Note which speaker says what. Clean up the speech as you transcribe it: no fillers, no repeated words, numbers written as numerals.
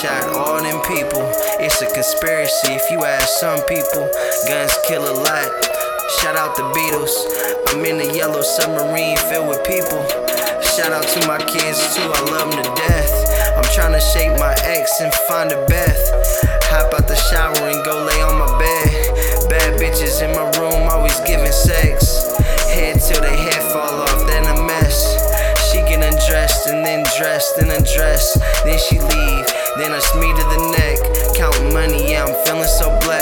Speaker 1: shot all them people. It's a conspiracy if you ask some people. Guns kill a lot. Shout out the Beatles. I'm in a yellow submarine filled with people. Shout out to my kids too, I love them to death. I'm tryna shake my ex and find a Beth. Hop out the shower and go lay on my bed. Bad bitches in my room, always giving sex. Head till they head fall off, then a mess. She get undressed and then dressed and undressed. Then she leave, then it's me to the neck. Counting money, yeah, I'm feeling so blessed.